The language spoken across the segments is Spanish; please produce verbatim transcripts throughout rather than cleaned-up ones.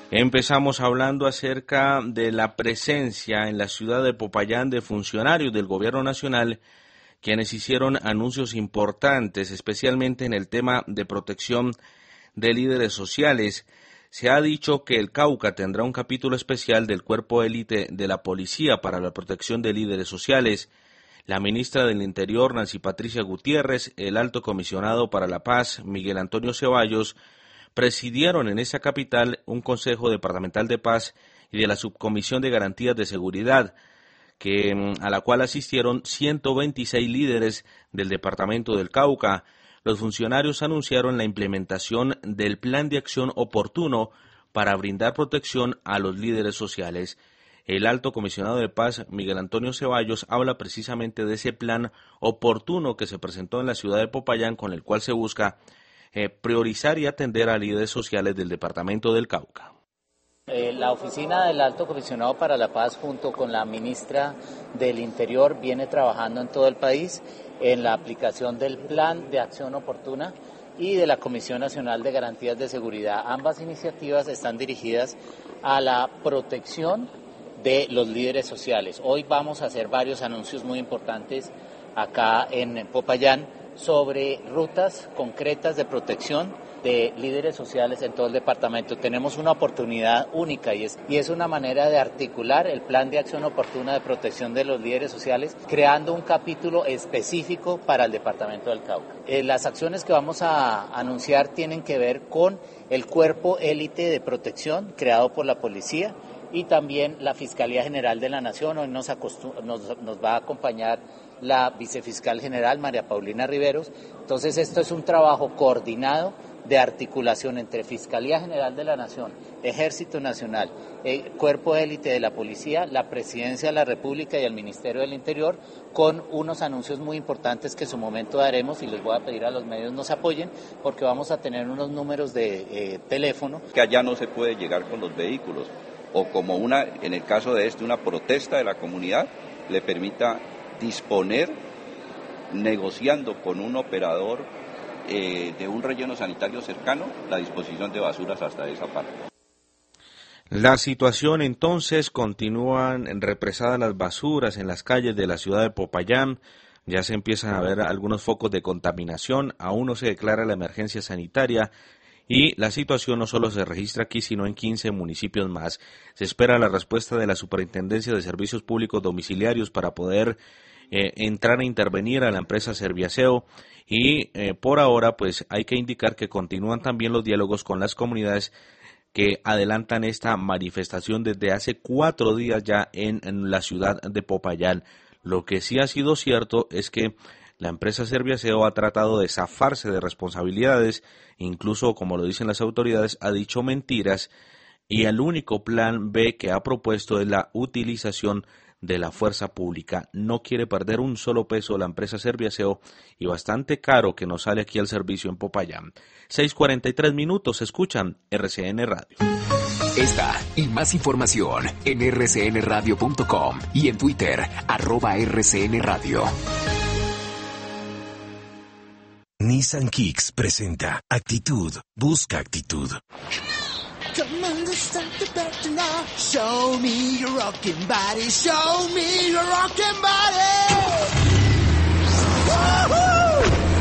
Empezamos hablando acerca de la presencia en la ciudad de Popayán de funcionarios del gobierno nacional, quienes hicieron anuncios importantes, especialmente en el tema de protección de líderes sociales. Se ha dicho que el Cauca tendrá un capítulo especial del cuerpo élite de la policía para la protección de líderes sociales. La ministra del Interior, Nancy Patricia Gutiérrez, el alto comisionado para la paz, Miguel Antonio Ceballos, presidieron en esa capital un Consejo Departamental de Paz y de la Subcomisión de Garantías de Seguridad, que, a la cual asistieron ciento veintiséis líderes del departamento del Cauca. Los funcionarios anunciaron la implementación del plan de acción oportuno para brindar protección a los líderes sociales. El alto comisionado de paz, Miguel Antonio Ceballos, habla precisamente de ese plan oportuno que se presentó en la ciudad de Popayán, con el cual se busca eh, priorizar y atender a líderes sociales del departamento del Cauca. Eh, la oficina del Alto Comisionado para la Paz, junto con la ministra del Interior, viene trabajando en todo el país en la aplicación del Plan de Acción Oportuna y de la Comisión Nacional de Garantías de Seguridad. Ambas iniciativas están dirigidas a la protección de los líderes sociales. Hoy vamos a hacer varios anuncios muy importantes acá en Popayán sobre rutas concretas de protección de líderes sociales en todo el departamento. Tenemos una oportunidad única y es, y es una manera de articular el plan de acción oportuna de protección de los líderes sociales, creando un capítulo específico para el departamento del Cauca. Eh, las acciones que vamos a anunciar tienen que ver con el cuerpo élite de protección creado por la policía y también la Fiscalía General de la Nación. Hoy nos, acostum- nos, nos va a acompañar la vicefiscal general, María Paulina Riveros. Entonces, esto es un trabajo coordinado de articulación entre Fiscalía General de la Nación, Ejército Nacional, el Cuerpo Élite de la Policía, la Presidencia de la República y el Ministerio del Interior, con unos anuncios muy importantes que en su momento daremos, y les voy a pedir a los medios nos apoyen, porque vamos a tener unos números de eh, teléfono. Que allá no se puede llegar con los vehículos, o como una, en el caso de este, una protesta de la comunidad, le permita disponer, negociando con un operador eh, de un relleno sanitario cercano, la disposición de basuras hasta esa parte. La situación entonces, continúan represadas las basuras en las calles de la ciudad de Popayán, ya se empiezan a ver algunos focos de contaminación, aún no se declara la emergencia sanitaria y la situación no solo se registra aquí, sino en quince municipios más. Se espera la respuesta de la Superintendencia de Servicios Públicos Domiciliarios para poder eh, entrar a intervenir a la empresa Serviaceo y eh, por ahora pues hay que indicar que continúan también los diálogos con las comunidades que adelantan esta manifestación desde hace cuatro días ya en, en la ciudad de Popayán. Lo que sí ha sido cierto es que la empresa Serviaceo ha tratado de zafarse de responsabilidades, incluso, como lo dicen las autoridades, ha dicho mentiras, y el único plan B que ha propuesto es la utilización de la fuerza pública. No quiere perder un solo peso la empresa Serviaceo, y bastante caro que nos sale aquí el servicio en Popayán. seis cuarenta y tres minutos, escuchan R C N Radio. Esta y más información en erre ce ene radio punto com y en Twitter, arroba erre ce ene radio. Nissan Kicks presenta Actitud, busca actitud. Come on, let's start the battle now. Show me your rockin' body. Show me your rockin' body. ¡Woohoo!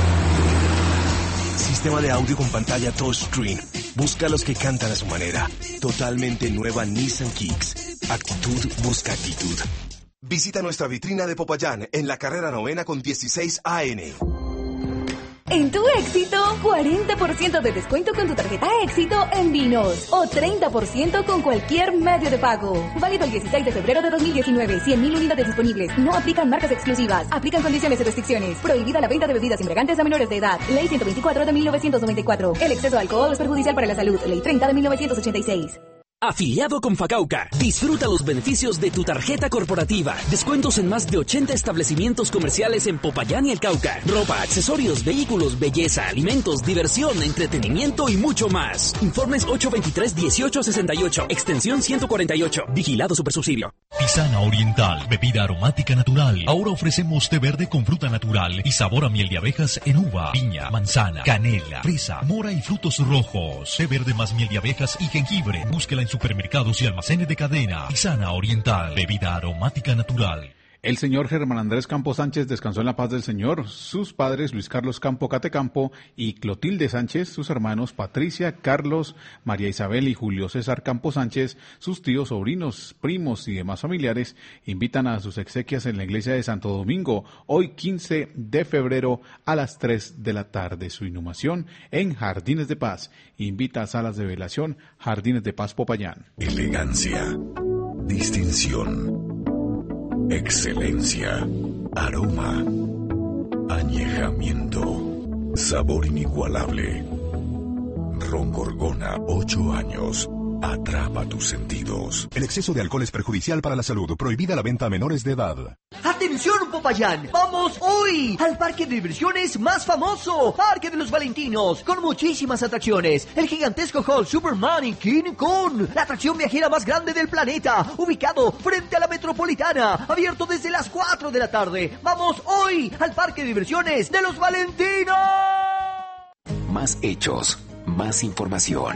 Sistema de audio con pantalla touchscreen. Busca a los que cantan a su manera. Totalmente nueva Nissan Kicks. Actitud, busca actitud. Visita nuestra vitrina de Popayán en la carrera novena con dieciséis A N. En tu Éxito, cuarenta por ciento de descuento con tu tarjeta Éxito en vinos o treinta por ciento con cualquier medio de pago. Válido el dieciséis de febrero de dos mil diecinueve. cien mil unidades disponibles. No aplican marcas exclusivas. Aplican condiciones y restricciones. Prohibida la venta de bebidas embriagantes a menores de edad. Ley ciento veinticuatro de mil novecientos noventa y cuatro. El exceso de alcohol es perjudicial para la salud. Ley treinta de mil novecientos ochenta y seis. Afiliado con Facauca, disfruta los beneficios de tu tarjeta corporativa. Descuentos en más de ochenta establecimientos comerciales en Popayán y el Cauca. Ropa, accesorios, vehículos, belleza, alimentos, diversión, entretenimiento y mucho más. Informes ocho veintitrés dieciocho sesenta y ocho, extensión ciento cuarenta y ocho. Vigilado Supersubsidio. Tisana Oriental, bebida aromática natural. Ahora ofrecemos té verde con fruta natural y sabor a miel de abejas en uva, piña, manzana, canela, fresa, mora y frutos rojos. Té verde más miel de abejas y jengibre. Búsquela en supermercados y almacenes de cadena. Tisana Oriental, bebida aromática natural. El señor Germán Andrés Campo Sánchez descansó en la paz del Señor. Sus padres, Luis Carlos Campo Catecampo y Clotilde Sánchez, sus hermanos Patricia, Carlos, María Isabel y Julio César Campo Sánchez, sus tíos, sobrinos, primos y demás familiares, invitan a sus exequias en la iglesia de Santo Domingo, hoy quince de febrero a las tres de la tarde. Su inhumación en Jardines de Paz. Invita a salas de velación Jardines de Paz Popayán. Elegancia, distinción, excelencia, aroma, añejamiento, sabor inigualable. Ron Gorgona, ocho años. Atrapa tus sentidos. El exceso de alcohol es perjudicial para la salud. Prohibida la venta a menores de edad. ¡Atención, Popayán! ¡Vamos hoy al parque de diversiones más famoso! Parque de los Valentinos, con muchísimas atracciones. El gigantesco Hall Superman y King Kong. La atracción viajera más grande del planeta. Ubicado frente a la Metropolitana. Abierto desde las cuatro de la tarde. ¡Vamos hoy al parque de diversiones de los Valentinos! Más hechos, más información.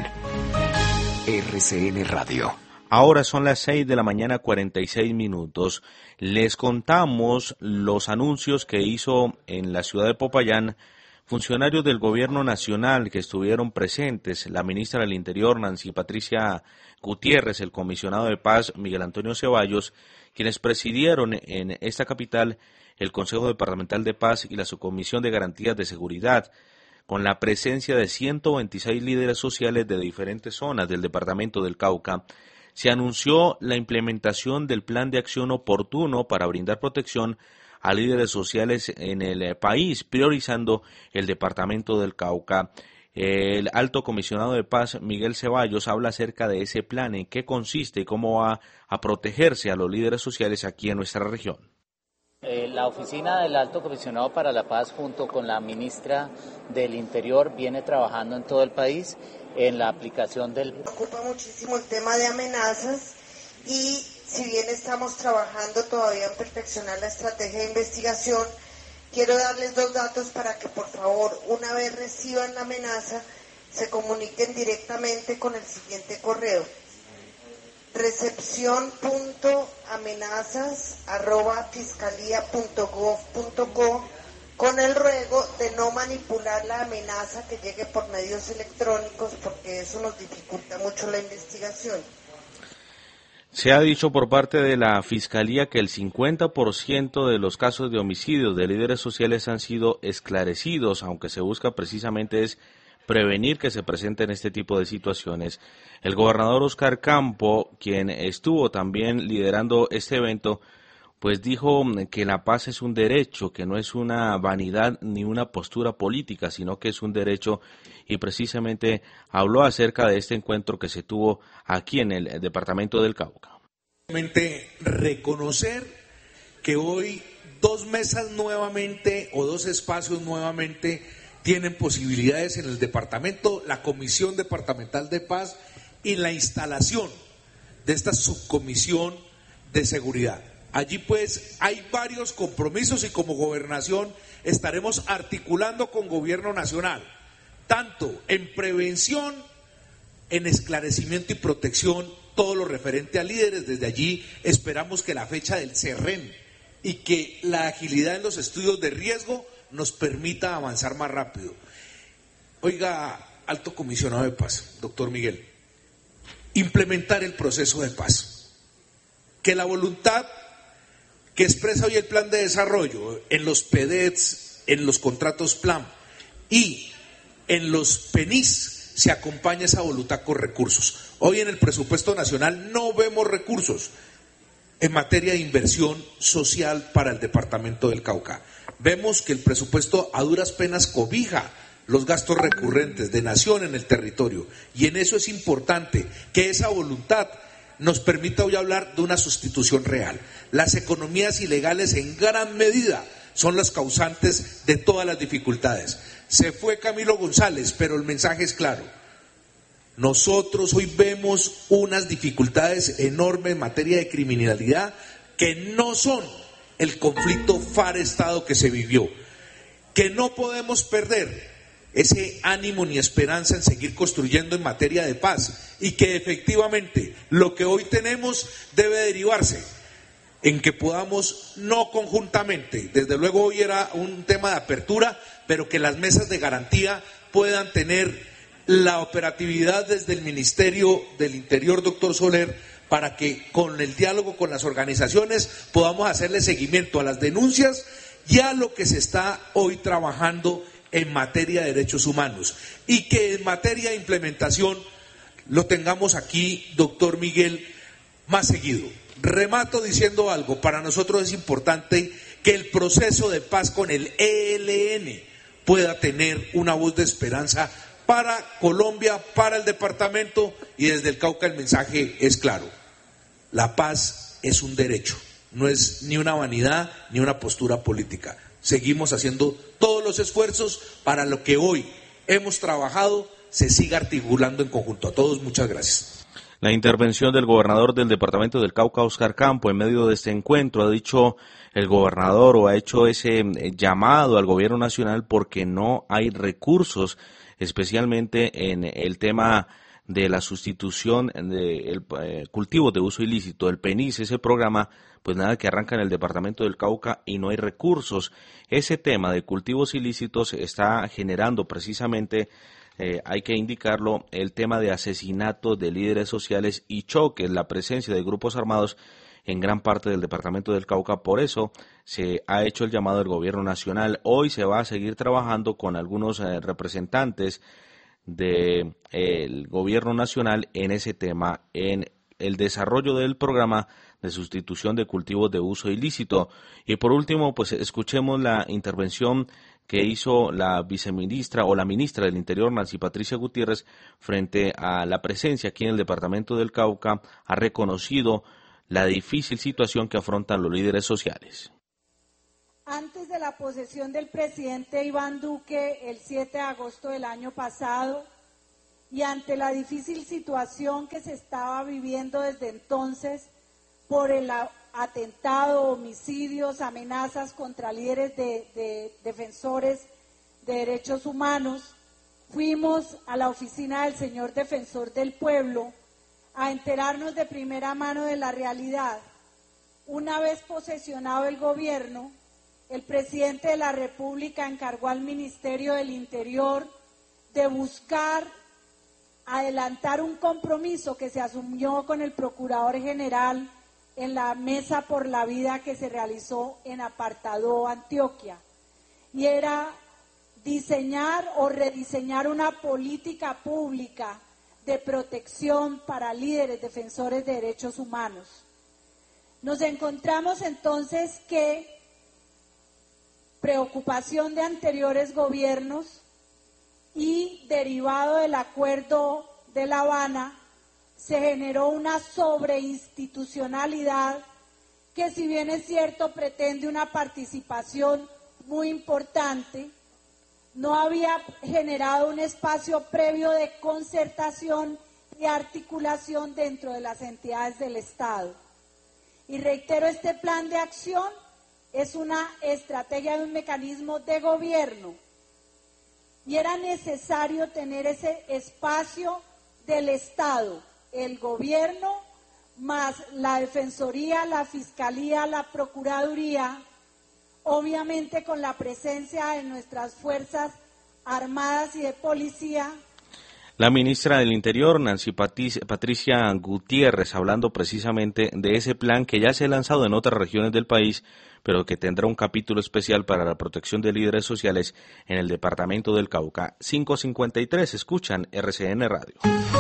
R C N Radio. Ahora son las seis de la mañana, cuarenta y seis minutos. Les contamos los anuncios que hizo en la ciudad de Popayán funcionarios del gobierno nacional que estuvieron presentes, la ministra del Interior, Nancy Patricia Gutiérrez, el comisionado de paz, Miguel Antonio Ceballos, quienes presidieron en esta capital el Consejo Departamental de Paz y la Subcomisión de Garantías de Seguridad, con la presencia de ciento veintiséis líderes sociales de diferentes zonas del departamento del Cauca. Se anunció la implementación del plan de acción oportuno para brindar protección a líderes sociales en el país, priorizando el departamento del Cauca. El alto comisionado de paz, Miguel Ceballos, habla acerca de ese plan, en qué consiste y cómo va a protegerse a los líderes sociales aquí en nuestra región. Eh, la oficina del Alto Comisionado para la Paz junto con la ministra del Interior viene trabajando en todo el país en la aplicación del... Me preocupa muchísimo el tema de amenazas y si bien estamos trabajando todavía en perfeccionar la estrategia de investigación, quiero darles dos datos para que por favor una vez reciban la amenaza se comuniquen directamente con el siguiente correo. recepción punto amenazas arroba fiscalía punto gov punto co con el ruego de no manipular la amenaza que llegue por medios electrónicos porque eso nos dificulta mucho la investigación. Se ha dicho por parte de la Fiscalía que el cincuenta por ciento de los casos de homicidios de líderes sociales han sido esclarecidos, aunque se busca precisamente es prevenir que se presenten este tipo de situaciones. El gobernador Oscar Campo, quien estuvo también liderando este evento, pues dijo que la paz es un derecho, que no es una vanidad ni una postura política, sino que es un derecho, y precisamente habló acerca de este encuentro que se tuvo aquí en el departamento del Cauca. Reconocer que hoy dos mesas nuevamente o dos espacios nuevamente tienen posibilidades en el departamento, la Comisión Departamental de Paz y la instalación de esta subcomisión de seguridad. Allí pues hay varios compromisos y como gobernación estaremos articulando con gobierno nacional, tanto en prevención, en esclarecimiento y protección, todo lo referente a líderes. Desde allí esperamos que la fecha del CERREN y que la agilidad en los estudios de riesgo nos permita avanzar más rápido. Oiga, alto comisionado de paz, doctor Miguel, implementar el proceso de paz, que la voluntad que expresa hoy el plan de desarrollo en los P D E Ts, en los contratos plan y en los P N I S se acompaña esa voluntad con recursos. Hoy en el presupuesto nacional no vemos recursos en materia de inversión social para el departamento del Cauca. Vemos que el presupuesto a duras penas cobija los gastos recurrentes de nación en el territorio y en eso es importante que esa voluntad nos permita hoy hablar de una sustitución real. Las economías ilegales en gran medida son las causantes de todas las dificultades. Se fue Camilo González, pero el mensaje es claro. Nosotros hoy vemos unas dificultades enormes en materia de criminalidad que no son el conflicto FARC-Estado que se vivió, que no podemos perder ese ánimo ni esperanza en seguir construyendo en materia de paz, y que efectivamente lo que hoy tenemos debe derivarse en que podamos, no conjuntamente, desde luego hoy era un tema de apertura, pero que las mesas de garantía puedan tener la operatividad desde el Ministerio del Interior, doctor Soler, para que con el diálogo con las organizaciones podamos hacerle seguimiento a las denuncias y a lo que se está hoy trabajando en materia de derechos humanos, y que en materia de implementación lo tengamos aquí, doctor Miguel, más seguido. Remato diciendo algo: para nosotros es importante que el proceso de paz con el E L N pueda tener una voz de esperanza para Colombia, para el departamento, y desde el Cauca el mensaje es claro: la paz es un derecho, no es ni una vanidad ni una postura política. Seguimos haciendo todos los esfuerzos para lo que hoy hemos trabajado se siga articulando en conjunto. A todos, muchas gracias. La intervención del gobernador del departamento del Cauca, Óscar Campo, en medio de este encuentro, ha dicho el gobernador, o ha hecho ese llamado al gobierno nacional, porque no hay recursos, especialmente en el tema de la sustitución del de eh, cultivo de uso ilícito, el PENIS, ese programa, pues nada, que arranca en el departamento del Cauca y no hay recursos. Ese tema de cultivos ilícitos está generando precisamente, eh, hay que indicarlo, el tema de asesinatos de líderes sociales y choques, la presencia de grupos armados en gran parte del departamento del Cauca. Por eso se ha hecho el llamado del gobierno nacional. Hoy se va a seguir trabajando con algunos eh, representantes del de, gobierno nacional en ese tema, en el desarrollo del programa de sustitución de cultivos de uso ilícito. Y por último, pues escuchemos la intervención que hizo la viceministra o la ministra del Interior, Nancy Patricia Gutiérrez, frente a la presencia aquí en el departamento del Cauca. Ha reconocido la difícil situación que afrontan los líderes sociales. Antes de la posesión del presidente Iván Duque el siete de agosto del año pasado, y ante la difícil situación que se estaba viviendo desde entonces por el atentado, homicidios, amenazas contra líderes de, de defensores de derechos humanos, fuimos a la oficina del señor defensor del pueblo a enterarnos de primera mano de la realidad. Una vez posesionado el gobierno, el presidente de la República encargó al Ministerio del Interior de buscar adelantar un compromiso que se asumió con el Procurador General en la Mesa por la Vida que se realizó en Apartadó, Antioquia, y era diseñar o rediseñar una política pública de protección para líderes defensores de derechos humanos. Nos encontramos entonces que preocupación de anteriores gobiernos y derivado del acuerdo de La Habana, se generó una sobreinstitucionalidad que, si bien es cierto, pretende una participación muy importante, no había generado un espacio previo de concertación y articulación dentro de las entidades del Estado. Y reitero, este plan de acción es una estrategia de un mecanismo de gobierno, y era necesario tener ese espacio del Estado, el gobierno, más la Defensoría, la Fiscalía, la Procuraduría, obviamente con la presencia de nuestras Fuerzas Armadas y de Policía. La ministra del Interior, Nancy Patricia Gutiérrez, hablando precisamente de ese plan que ya se ha lanzado en otras regiones del país, pero que tendrá un capítulo especial para la protección de líderes sociales en el departamento del Cauca. cinco cincuenta y tres, escuchan R C N Radio.